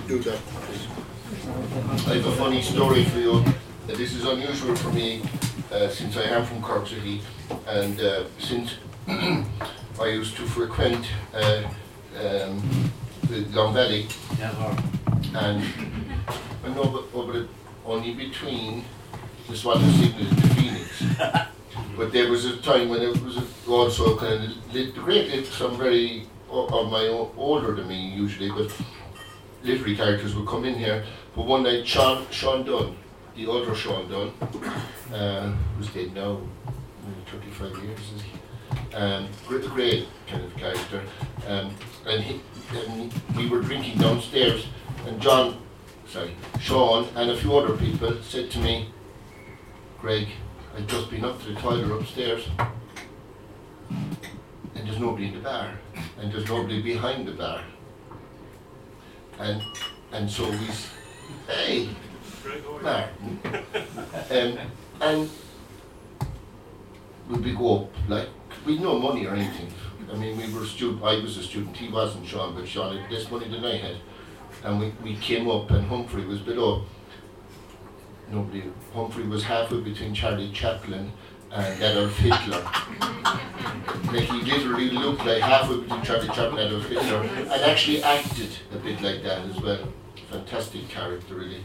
do that, please. I have a funny story for you. This is unusual for me since I am from Cork City, and since I used to frequent the Long Valley, and I know over it only between the Swan and Signal and the Phoenix. But there was a time when it was also kind of great, some very on my own, older than me usually, but literary characters would come in here. But one night, Sean Dunn, the other Sean Dunn, who's dead now, maybe 35 years, is he? Great kind of character. And we were drinking downstairs, and Sean and a few other people said to me, Greg, I've just been up to the toilet upstairs, and there's nobody in the bar, and there's nobody behind the bar. And so we, hey, Martin, and we'd go up, like, we'd no money or anything. I mean, I was a student, he wasn't Sean, but Sean had less money than I had. And we came up, and Humphrey was below. Humphrey was halfway between Charlie Chaplin and Adolf Hitler. Like, he literally looked like halfway between Charlie Chaplin and Adolf Hitler, and actually acted a bit like that as well. Fantastic character, really.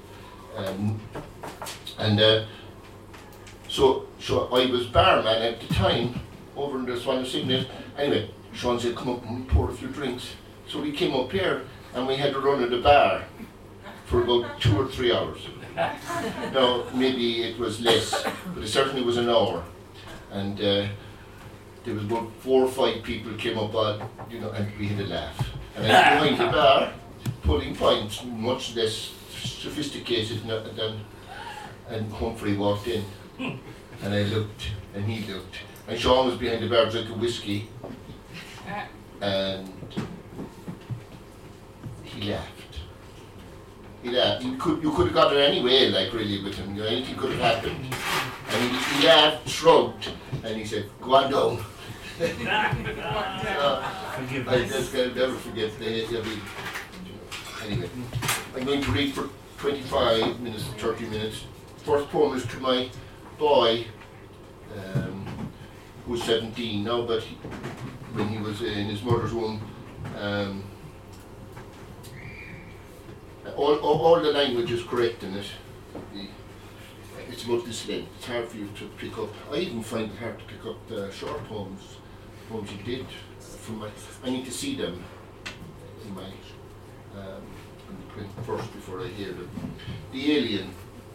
So I was barman at the time over in the Swan and Signal. Anyway, Sean said, come up and pour a few drinks. So we came up here, and we had to run at the bar for about 2 or 3 hours. No, maybe it was less, but it certainly was an hour. And there was about 4 or 5 people came up on, and we had a laugh. And I was behind the bar, pulling pints, much less sophisticated than, and Humphrey walked in. And I looked, and he looked. And Sean was behind the bar drinking whiskey. And he laughed. You could have got it anyway, like, really, with him. Anything could have happened. And he laughed, shrugged, and he said, go on down. I just can never forget the anyway, I'm going to read for 25 minutes, 30 minutes. First poem is to my boy, who's 17 now, but when he was in his mother's womb, all the language is correct in it. It's about this length. It's hard for you to pick up. I even find it hard to pick up the short poems you did. I need to see them in my print first before I hear them. The Alien.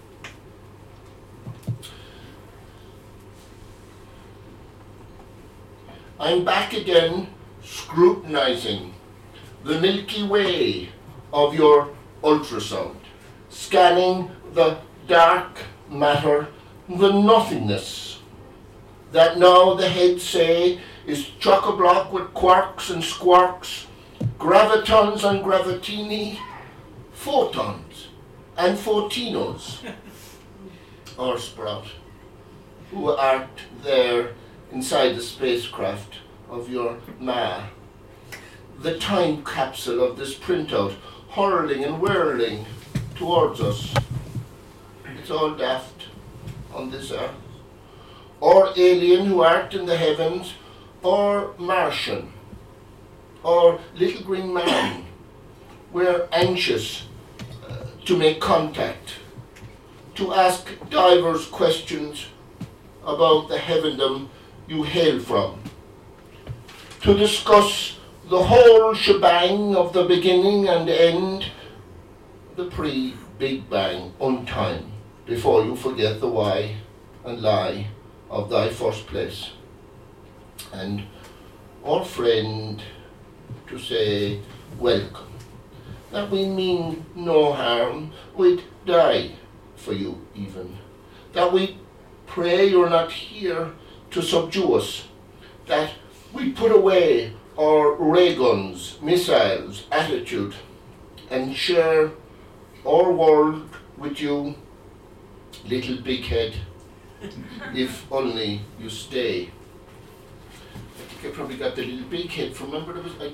I'm back again, scrutinizing the Milky Way of your ultrasound, scanning the dark matter, the nothingness that now the heads say is chock-a-block with quarks and squarks, gravitons and gravitini, photons and photinos, or Sprout, who art there inside the spacecraft of your Ma, the time capsule of this printout, hurling and whirling towards us. It's all daft on this earth. Or alien who art in the heavens, or Martian, or little green man. We're anxious to make contact, to ask divers questions about the heavendom you hail from, to discuss the whole shebang of the beginning and end, the pre-Big Bang untime, before you forget the why and lie of thy first place. And our friend, to say welcome, that we mean no harm, we'd die for you even, that we pray you're not here to subdue us, that we put away our ray guns, missiles, attitude, and share our world with you, little big head, if only you stay. I think I probably got the little big head from, remember there was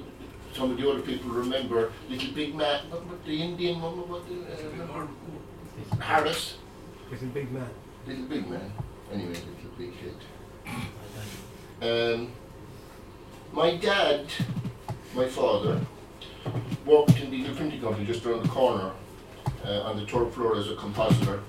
some of the other people remember Little Big Man, what the Indian one, remember Harris? Little Big Man. Little Big Man. Anyway, Little Big Head. My dad, my father, worked in the printing company just around the corner on the third floor as a compositor.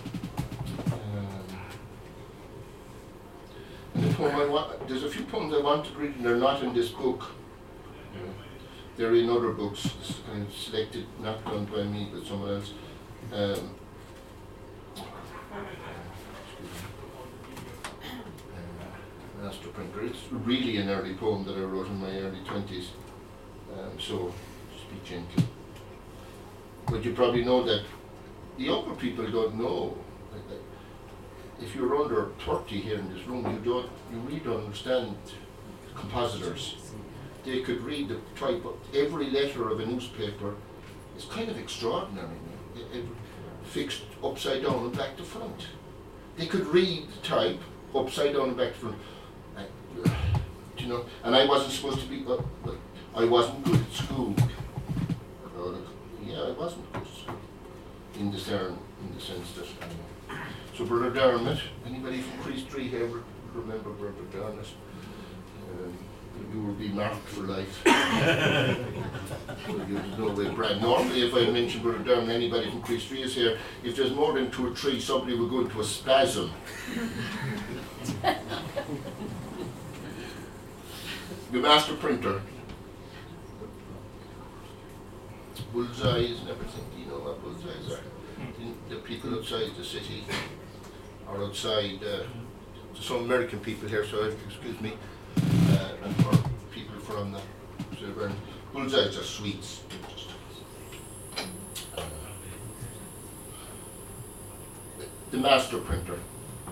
And the poem there's a few poems I want to read and they're not in this book. They're in other books, kind of selected, not done by me, but someone else. Master Printer. It's really an early poem that I wrote in my early 20s, so just be gentle. But you probably know that the younger people don't know. If you're under 30 here in this room, you really don't understand compositors. They could read the type of every letter of a newspaper. It's kind of extraordinary, fixed upside down and back to front. They could read the type upside down and back to front. You know, and I wasn't supposed to be, I wasn't good at school. Yeah, I wasn't good at school. In the sense that, so Brother Dermot, anybody from Priestry here remember Brother Dermot? You will be marked for life. There's no way, Brad. Normally, if I mention Brother Dermot, anybody from Priestry is here. If there's more than 2 or 3, somebody will go into a spasm. The Master Printer. Bullseyes and everything. Do you know what bullseyes are? The people outside the city, or outside, some American people here, so excuse me, and for people from the Silver. Bullseyes are sweets. The Master Printer.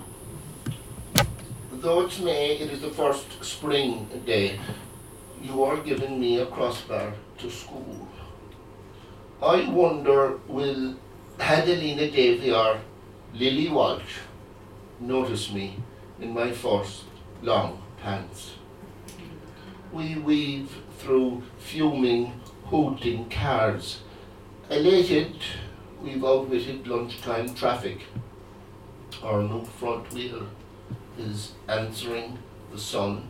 Though it's May, it is the first spring day. You are giving me a crossbar to school. I wonder, will Adelina Davy or Lily Walsh notice me in my first long pants? We weave through fuming, hooting cars. Elated, we've outwitted lunchtime traffic. Our new front wheel is answering the sun.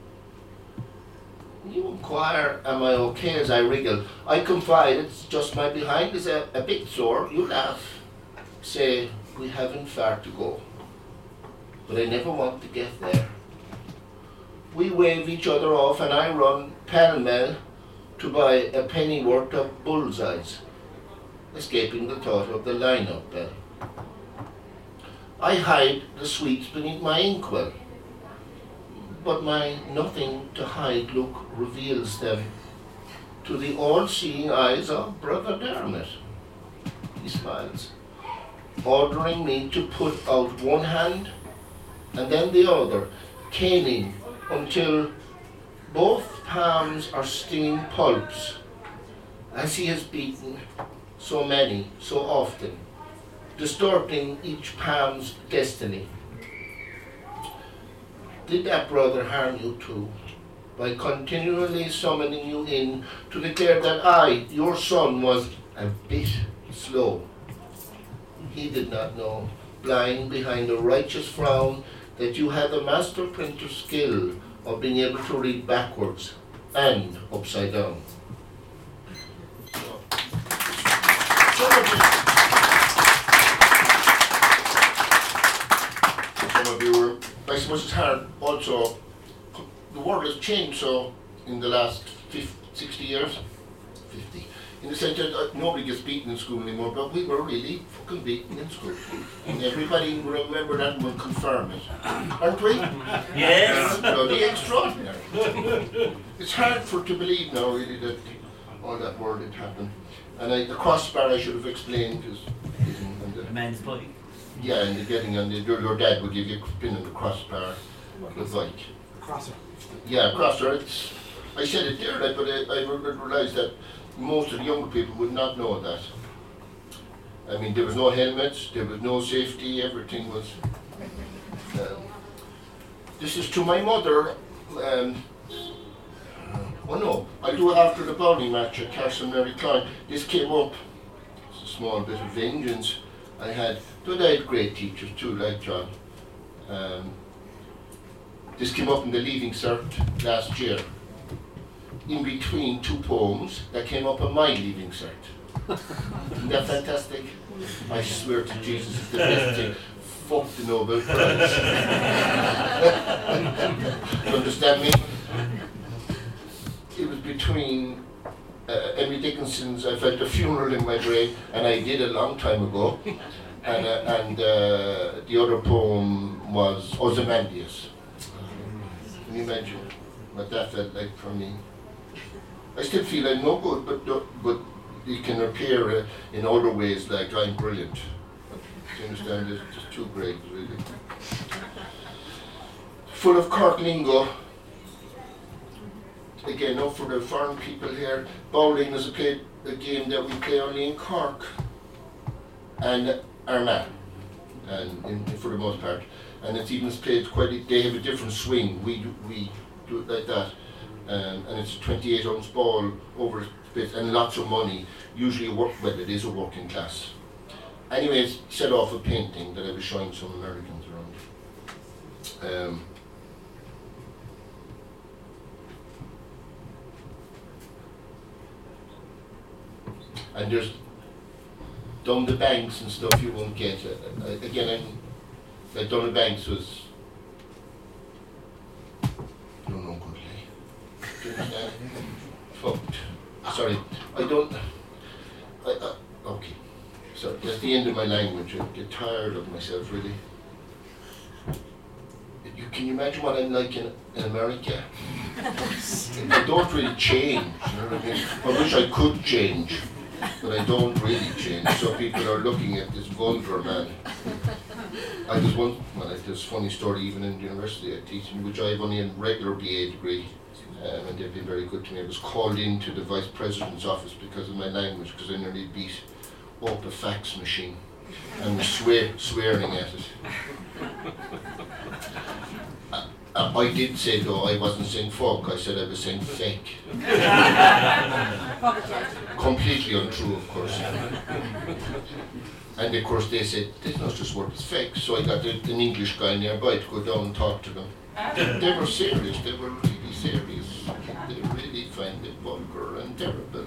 You inquire, am I okay as I wriggle? I confide, it's just my behind is a bit sore. You laugh, say, we haven't far to go. But I never want to get there. We wave each other off and I run pell-mell to buy a pennyworth of bullseyes, escaping the thought of the line-up bell. I hide the sweets beneath my inkwell, but my nothing to hide look reveals them to the all-seeing eyes of Brother Dermot. He smiles, ordering me to put out one hand and then the other, caning until both palms are stinging pulps, as he has beaten so many, so often, distorting each palm's destiny. Did that brother harm you too, by continually summoning you in to declare that I, your son, was a bit slow? He did not know, blind behind a righteous frown, that you had the master printer skill of being able to read backwards and upside down. I suppose it's hard also, the world has changed so in the last 60 years, 50, in the sense that nobody gets beaten in school anymore, but we were really fucking beaten in school. And everybody will remember that and will confirm it. Aren't we? Yes. Bloody extraordinary. It's hard to believe now really that all that world had happened. And the crossbar I should have explained is The men's bike. yeah, and the getting on your dad would give you a pin on the crossbar, the bike. Crosser. Yeah, crosser. I said it there, but I realised that most of the younger people would not know that. I mean, there was no helmets, there was no safety, everything was. This is to my mother. Oh no, I'll do it after the bowling match at Castle Mary Klein. This came up, it's a small bit of vengeance. I had great teachers too, like John. This came up in the Leaving Cert last year. In between two poems that came up on my Leaving Cert. Isn't that fantastic? I swear to Jesus, it's the best thing. Fuck the Nobel Prize. You understand me? It was between Emily Dickinson's I Felt a Funeral in My Brain, and I did a long time ago, and the other poem was Ozymandias. Can you imagine what that felt like for me? I still feel I'm no good, but it can appear in other ways like I'm brilliant. Do you understand? It's just too great, really. Full of Cork lingo. Again, up for the foreign people here, bowling is a game that we play only in Cork and Armagh, and for the most part. And it's even played they have a different swing. We do it like that. And it's a 28-ounce ball over space and lots of money. Usually it is a working class. Anyways, set off a painting that I was showing some Americans around. And there's down the banks and stuff you won't get. Like down the banks was no good. Do you understand? Fucked. Sorry, okay. So that's the end of my language. I get tired of myself, really. Can you imagine what I'm like in America? I don't really change, you know what I mean? I wish I could change, but I don't really change. So people are looking at this vulgar man. There's a funny story even in the university I teach, in which I have only a regular BA degree, and they've been very good to me. I was called into the vice president's office because of my language, because I nearly beat up a fax machine and was swearing at it. I did say though, I wasn't saying fuck, I said I was saying fake. Completely untrue, of course. And of course they said, this not just word, it's fake. So I got an English guy nearby to go down and talk to them. They were serious, they were really serious. They really find it vulgar and terrible.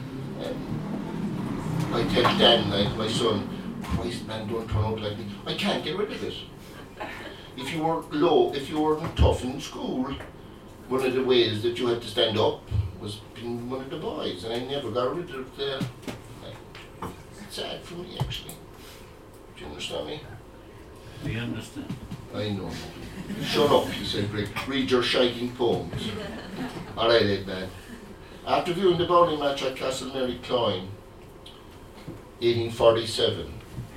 I tell Dan, like my son, Christ man, don't turn out like me. I can't get rid of it. If you weren't tough in school, one of the ways that you had to stand up was being one of the boys, and I never got rid of the. It's sad for me, actually. Do you understand me? We understand. I know. Shut up, he said, Rick. Read your shining poems. All right, Ed, man. After viewing the bowling match at Castle Mary Klein, 1847.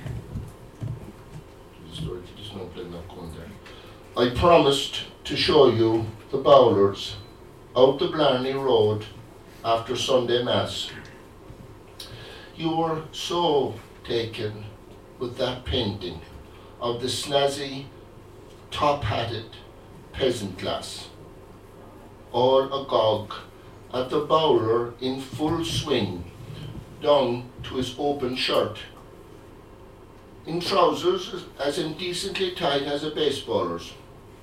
There's no plan not going there. I promised to show you the bowlers out the Blarney Road after Sunday Mass. You were so taken with that painting of the snazzy, top-hatted peasant lass, all agog at the bowler in full swing, down to his open shirt, in trousers as indecently tight as a baseballer's.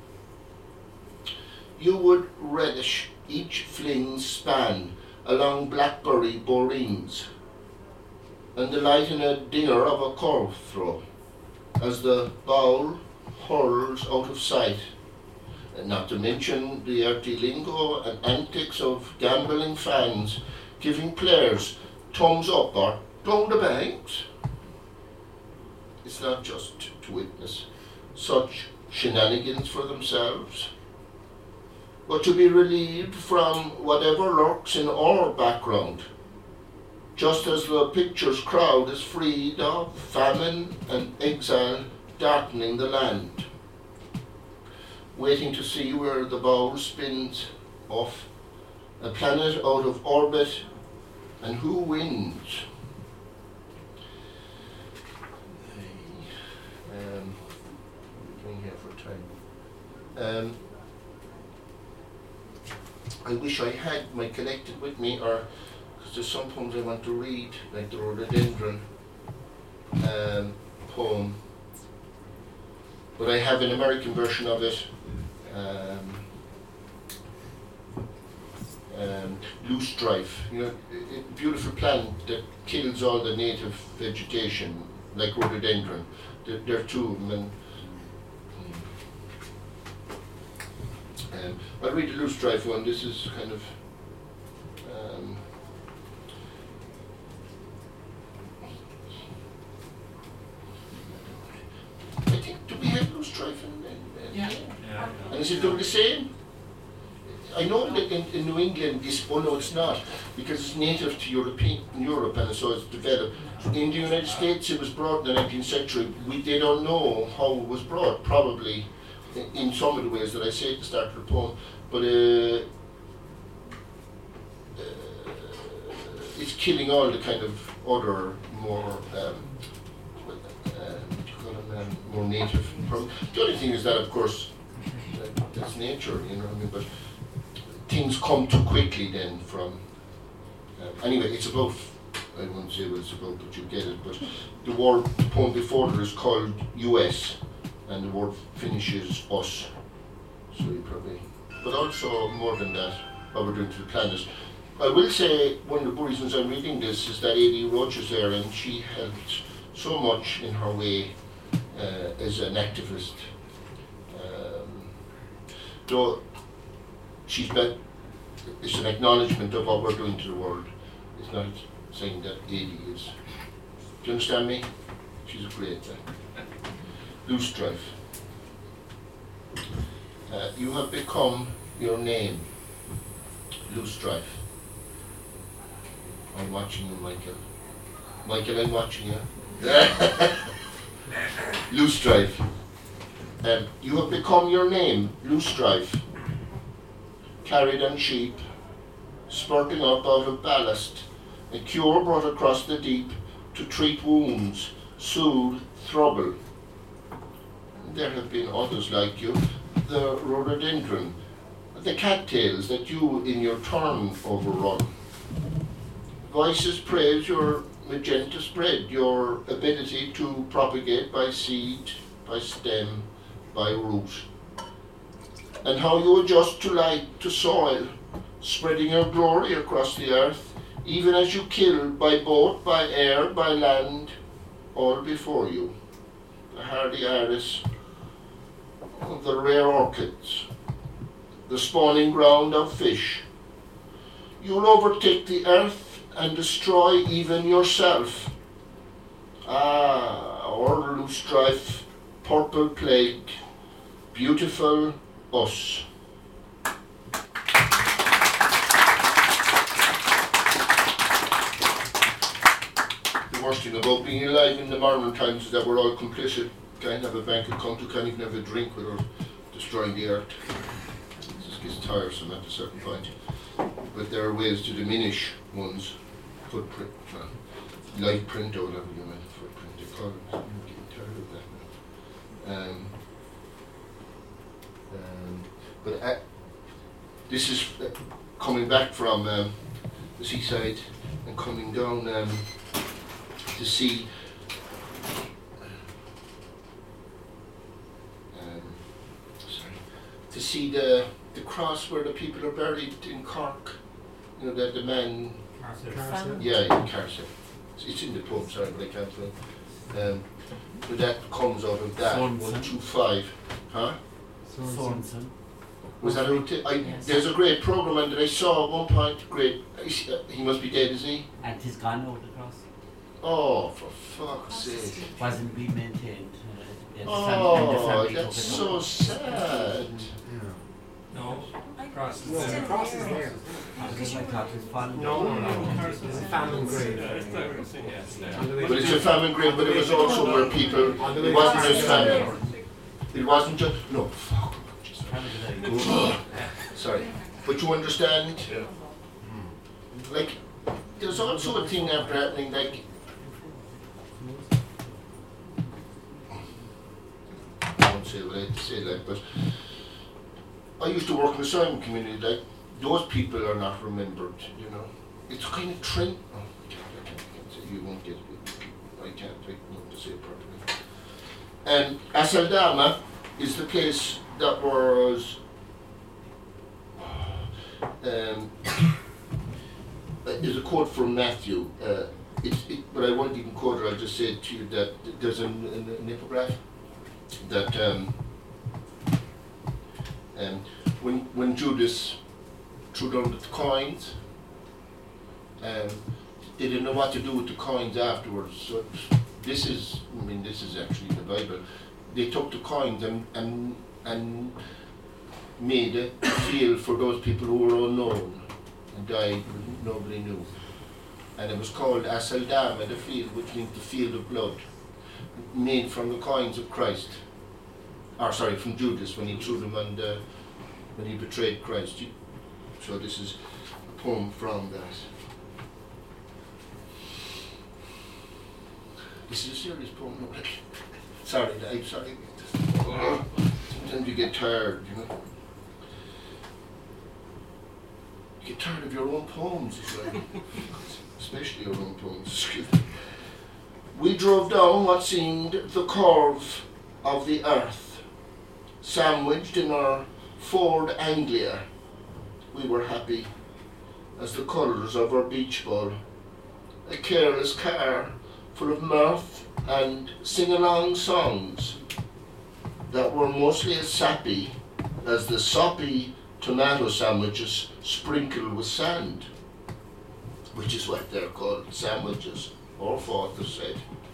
You would relish each fling's span along Blackberry Boreens, and delight in a dinger of a curve throw, as the bowl hurls out of sight, and not to mention the earthy lingo and antics of gambling fans giving players thumbs up or down the banks. It's not just to witness such shenanigans for themselves, but to be relieved from whatever lurks in our background, just as the picture's crowd is freed of famine and exile darkening the land, waiting to see where the bowl spins off, a planet out of orbit, and who wins. We're doing here for time. I wish I had my collected with me, or because there's some poems I want to read, like the Rhododendron poem. But I have an American version of it. Loosestrife, you know, a beautiful plant that kills all the native vegetation, like rhododendron. There are two of them. And I'll read the loosestrife one. This is kind of I think, do we have loosestrife in Yeah. and is it doing the same? I know that in New England, oh no, it's not, because it's native to Europe, and so it's developed. In the United States, it was brought in the 19th century. They don't know how it was brought, probably in some of the ways that I say at the start of the poem, but it's killing all the kind of other more, more native. The only thing is that, of course, that's nature, you know what I mean, but things come too quickly then from, anyway, it's about, I won't say what it's about, but you get it, but the poem before there is called US, and the word finishes us, so you probably, but also more than that, what we're doing to the planet. I will say one of the reasons I'm reading this is that A.D. Roach is there, and she helped so much in her way as an activist. Though it's an acknowledgement of what we're doing to the world. It's not saying that A.D. is. Do you understand me? She's a great loosestrife. You have become your name, loosestrife. I'm watching you, Michael. Michael, I'm watching you. Loosestrife. You have become your name, loosestrife. Carried on sheep, spurting up out of ballast, a cure brought across the deep to treat wounds, soothe, trouble. There have been others like you, the rhododendron, the cattails that you in your turn overrun. Voices praise your magenta spread, your ability to propagate by seed, by stem, by root. And how you adjust to light, to soil, spreading your glory across the earth, even as you kill by boat, by air, by land, all before you. The hardy iris, the rare orchids, the spawning ground of fish. You'll overtake the earth and destroy even yourself. Our loosestrife, purple plague, beautiful us. The worst thing about being alive in the modern times is that we're all complicit. Can't have a bank account, you can't even have a drink without destroying the earth. It just gets tiresome at a certain point. But there are ways to diminish one's footprint, light print or whatever you meant, footprint, they call it. I'm getting tired of that now. But this is coming back from the seaside and coming down to see to see the cross where the people are buried in Cork. You know, the man. Yeah, in Carson. It's in the poem, sorry, but I can't find. But that comes out of that. 125. Huh? Sorensen. Was that Yes. There's a great programme that I saw at one point. Great. He must be dead, is he? And he's gone over the cross. Oh, for fuck's sake. Wasn't being maintained. Oh, that's so sad. No. Cross is there. The cross is there. Because I thought it was falling. No. It's a famine grave. But it's a famine grave, but it was also where people, it wasn't just famine. It wasn't just, no, fuck. Sorry. But you understand, like, there's also a thing after happening, like, I won't say what I had to say, like, but I used to work in the Simon community, like, those people are not remembered, you know. It's kind of trend. Oh, God, I can't say, you won't get it. I can't know to say it properly. And Aceldama is the place that was is a quote from Matthew. But I won't even quote it. I'll just say to you that there's an epigraph that when Judas threw down the coins, they didn't know what to do with the coins afterwards. So this is actually the Bible. They took the coins and made a field for those people who were unknown and died, nobody knew. And it was called Aceldama, the field, which means the field of blood, made from the coins of Christ. Or sorry, from Judas when he threw them and when he betrayed Christ. So this is a poem from that. This is a serious poem. No, sorry, I'm sorry. Sometimes you get tired, you know. You get tired of your own poems, it's like, especially your own poems. We drove down what seemed the curve of the earth, sandwiched in our Ford Anglia. We were happy as the colours of our beach ball, a careless car full of mirth and sing-along songs that were mostly as sappy as the soppy tomato sandwiches sprinkled with sand, which is what they're called, sandwiches. Our father said.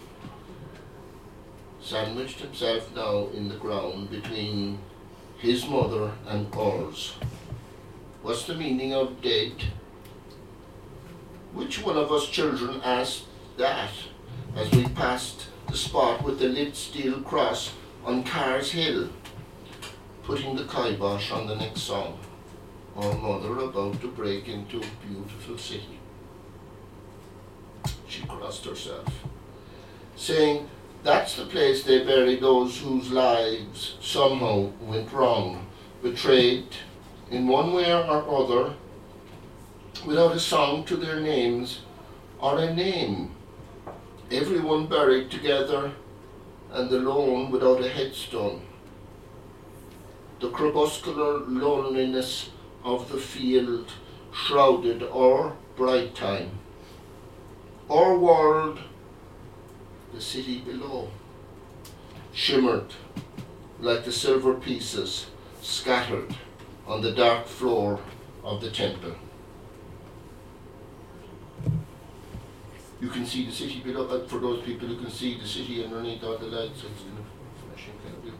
Sandwiched himself now in the ground between his mother and ours. What's the meaning of dead? Which one of us children asked that as we passed the spot with the lit steel cross on Carr's Hill, putting the kibosh on the next song? Our mother about to break into a beautiful city. She crossed herself, saying that's the place they bury those whose lives somehow went wrong, betrayed in one way or other, without a song to their names or a name. Everyone buried together and alone without a headstone. The crepuscular loneliness of the field shrouded our bright time. Our world, the city below, shimmered like the silver pieces scattered on the dark floor of the temple. You can see the city below, but for those people who can see the city underneath all the lights, so it's kind of flashing kind of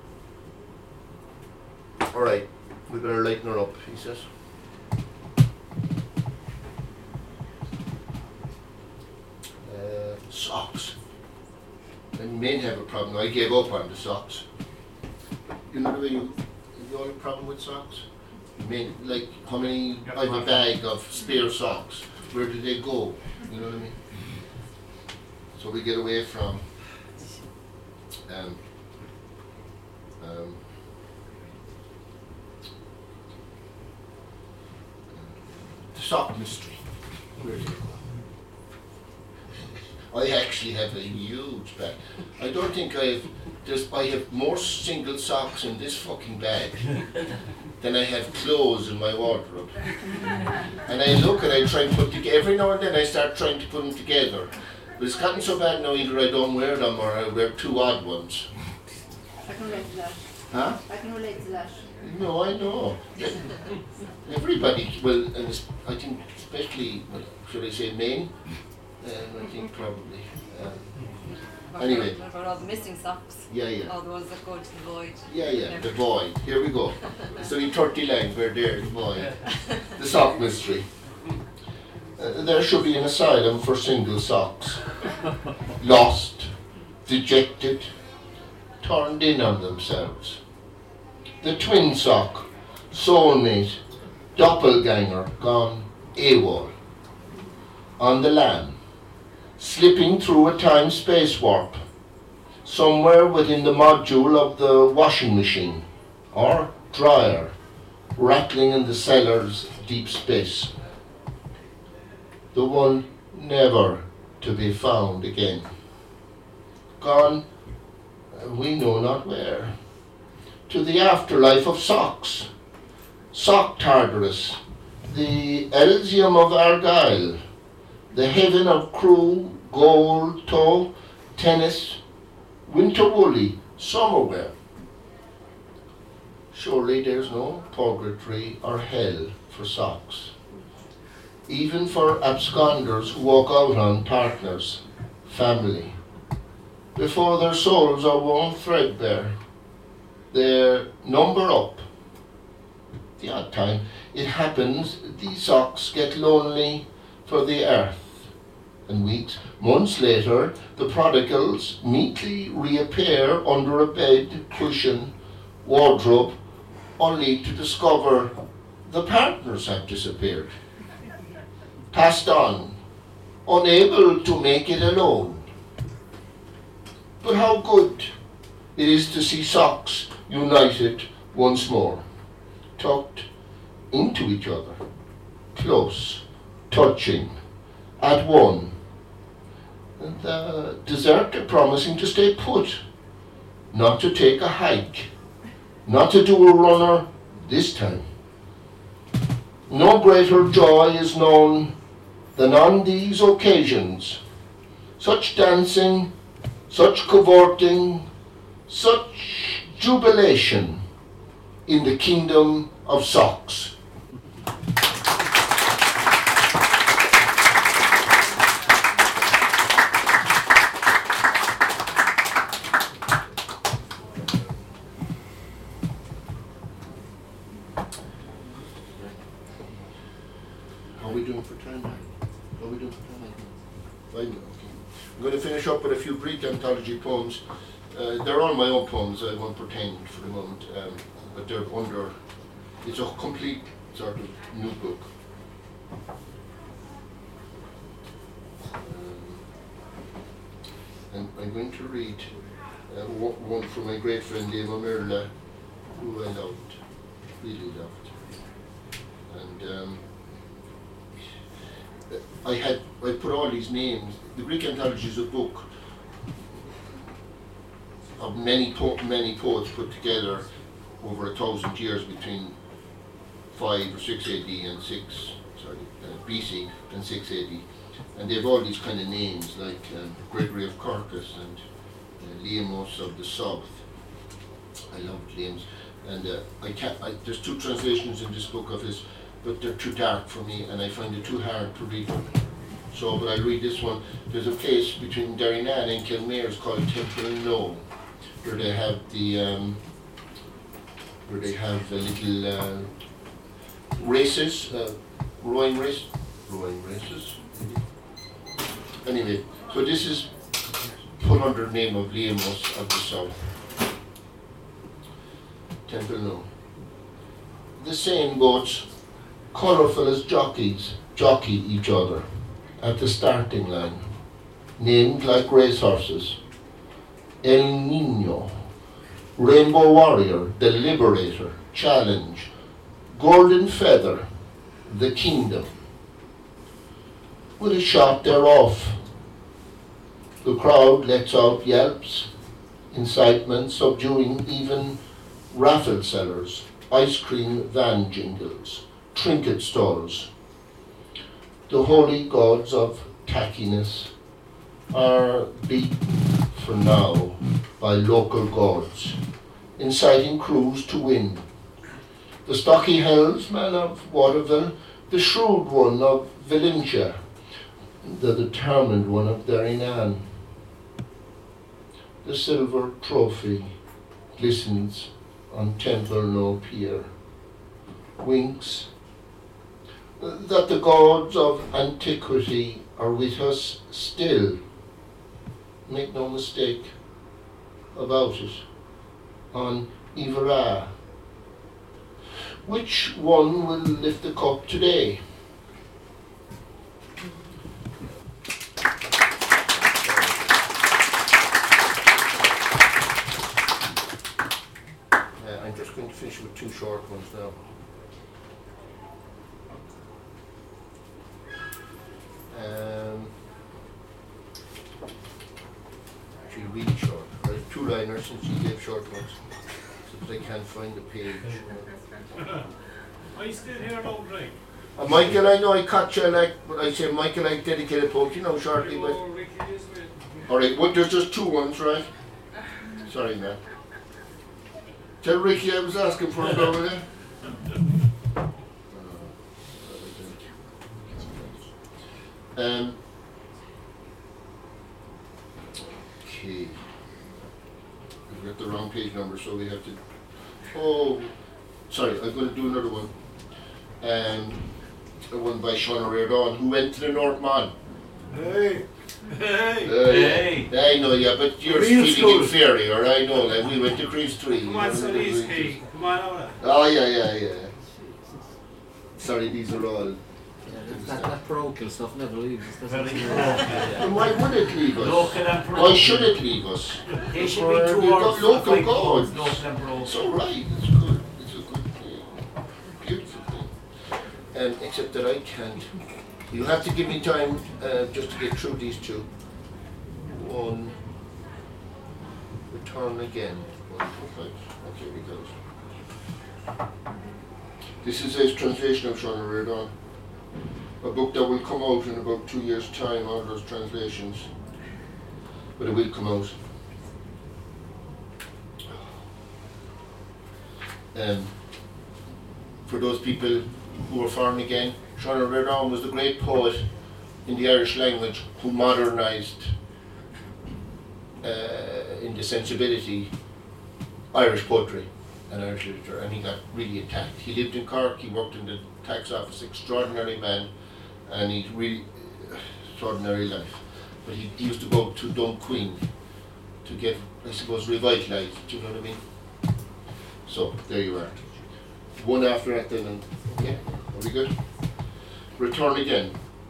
blue. Alright, we better lighten her up, he says. Socks. And men have a problem. I gave up on the socks. You know the way you have a problem with socks? Men, like how many, I have a bag of spare socks. Where do they go? You know what I mean? So we get away from the sock mystery. Where do they go? I actually have a huge bag. I don't think I have more single socks in this fucking bag than I have clothes in my wardrobe. And I look and I try and put together, every now and then I start trying to put them together. But it's gotten so bad now, either I don't wear them or I wear two odd ones. I can relate to that. Huh? I can relate to that. No, I know. Everybody, well, and I think especially, well, should I say men? I think probably. Anyway. What about all the missing socks? Yeah. All the ones that go to the void. Yeah, the void. Here we go. So in 30 lines, we're there, the void. The sock mystery. There should be an asylum for single socks. Lost, dejected, turned in on themselves. The twin sock, soulmate, doppelganger, gone AWOL. On the lam, slipping through a time-space warp, somewhere within the module of the washing machine, or dryer, rattling in the cellar's deep space. The one never to be found again. Gone, we know not where, to the afterlife of socks. Sock Tartarus, the Elysium of Argyle, the heaven of crew, gold, toe, tennis, winter woolly, summer wear. Surely there's no purgatory or hell for socks. Even for absconders who walk out on partners, family. Before their souls are worn threadbare, their number up. The odd time it happens, these socks get lonely for the earth. And weeks, months later, the prodigals meekly reappear under a bed, cushion, wardrobe, only to discover the partners have disappeared. Passed on, unable to make it alone. But how good it is to see socks united once more, tucked into each other, close, touching, at one. And the deserter promising to stay put, not to take a hike, not to do a runner this time. No greater joy is known than on these occasions. Such dancing, such cavorting, such jubilation in the kingdom of socks. How are we doing for time? How are we doing for time? 5 minutes, okay. I'm going to finish up with a few Greek anthology poems. They're all my own poems. I won't pretend for the moment, but they're under. It's a complete sort of new book. And I'm going to read one from my great friend Eva Merla, who I loved, really loved. And I put all these names. The Greek Anthology is a book of many poets put together over 1,000 years between 5 or 6 AD and BC and 6 AD. And they have all these kind of names like Gregory of Corcus and Liamos of the South. I loved Liamos. And there's 2 translations in this book of his, but they're too dark for me and I find it too hard to read them. So, but I'll read this one. There's a place between Derrynane and Kilmares called Temple No, where they have the little races, rowing races. Maybe. Anyway, so this is put under the name of Liamos of the South. Temple No. The same boats, colourful as jockeys, jockey each other at the starting line, named like racehorses. El Nino, Rainbow Warrior, the Liberator, Challenge, Golden Feather, the Kingdom. With a shot they're off. The crowd lets out yelps, incitement, subduing even raffle sellers, ice cream van jingles, trinket stalls. The holy gods of tackiness are beaten for now by local gods, inciting crews to win. The stocky helmsman of Waterville, the shrewd one of Valentia, the determined one of Derrynane. The silver trophy glistens on Temple No pier, winks that the gods of antiquity are with us still. Make no mistake about it. On Ivara, which one will lift the cup today? I'm just going to finish with 2 short ones now. She'll read short. I have two liners and she gave short ones. So I can't find the page. I still hear about drink. Michael, I know I caught you like, but I say Michael, I dedicated poke, you know, shortly, but. Oh, Ricky, this way. Alright, well, there's just two ones, right? Sorry, man. Tell Ricky I was asking for him over there. Okay. We've got the wrong page number, so we have to. Oh, sorry, I'm going to do another one. A one by Sean O'Riordan, who went to the North Mon. Hey! Hey! Hey! I know, yeah, but you're Real feeling school. inferior, I know, like we went to Crease 3. Come on, son, easy. Come on, Ola. Oh, yeah. Sorry, these are all. That parochial stuff never leaves us. doesn't Very it? And why would it leave us? Local and Why should it leave us? They should For be 2 we've or got local 5 gods. goals, local and pro. It's all right, it's good. It's a good thing. Beautiful thing. Except that I can't. You have to give me time just to get through these two. One. Return again. 1, 2, 5. Okay, we got it. This is a translation of Sean O'Riordan. A book that will come out in about 2 years' time, all those translations. But it will come out. For those people who are foreign again, Sean O'Riordan was the great poet in the Irish language who modernised, in the sensibility, Irish poetry and Irish literature, and he got really attacked. He lived in Cork, he worked in the tax office, extraordinary man, and he really extraordinary life. But he used to go to Dunqueen to get, I suppose, revitalised, do you know what I mean? So, there you are. One after that then, and yeah, are we good? Return again.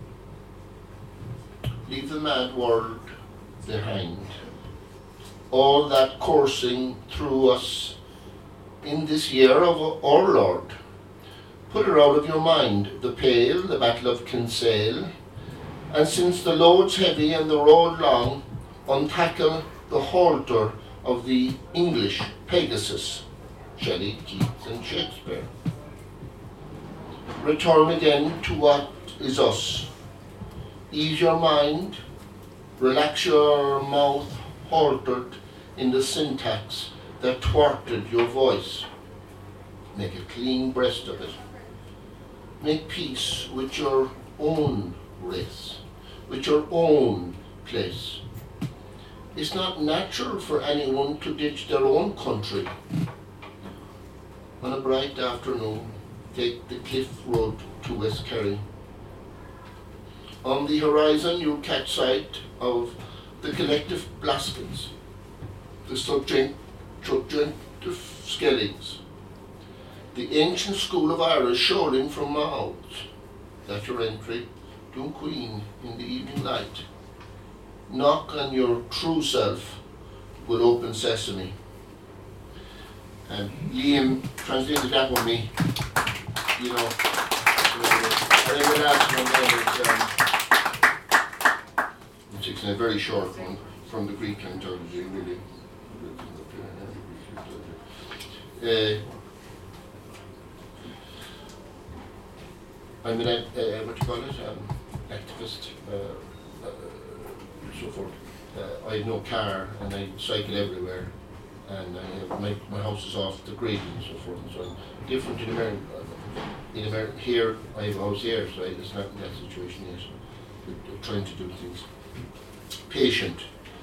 Leave the mad world behind. All that coursing through us in this year of our Lord. Put it out of your mind, the Pale, the Battle of Kinsale, and since the load's heavy and the road long, untackle the halter of the English Pegasus, Shelley, Keats and Shakespeare. Return again to what is us. Ease your mind, relax your mouth haltered in the syntax that thwarted your voice. Make a clean breast of it. Make peace with your own race, with your own place. It's not natural for anyone to ditch their own country. On a bright afternoon, take the cliff road to West Kerry. On the horizon, you'll catch sight of the collective Blaskins, the subjonctive Skellings, the ancient school of Irish showing from mouths. At your entry, Dunqueen in the evening light. Knock on your true self will open sesame. And Liam translated that with me, you know. And then the last one there is, which is a very short one from the Greek anthology, really. I'm an, what do you call it, activist, so forth. I have no car and I cycle everywhere, and I have my house is off the grid and so forth and so on. Different in America. In America, here I have a house here, so it's not in that situation yet. We're trying to do things. Patient.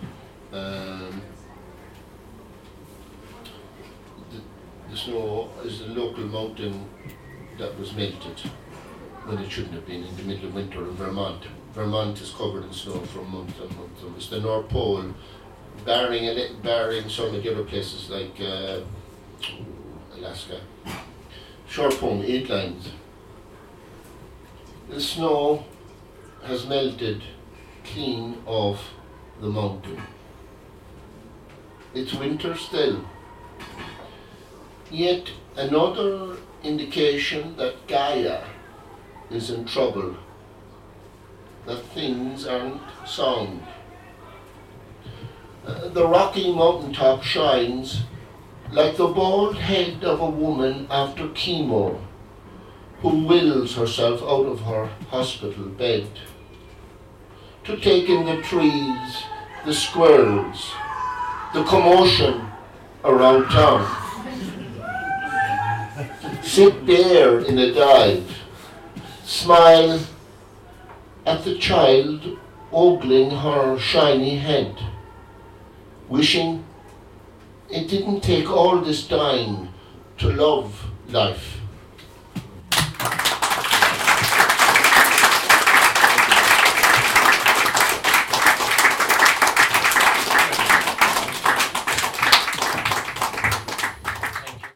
The snow is a local mountain that was melted when it shouldn't have been in the middle of winter in Vermont. Vermont is covered in snow for months and months and it's the North Pole, barring some of the other places like Alaska. Short poem, 8 lines. The snow has melted clean off the mountain. It's winter still. Yet another indication that Gaia is in trouble. that things aren't sound. The rocky mountaintop shines like the bald head of a woman after chemo who wills herself out of her hospital bed to take in the trees, the squirrels, the commotion around town. Sit there in a dive, smile at the child ogling her shiny head, wishing it didn't take all this dying to love life.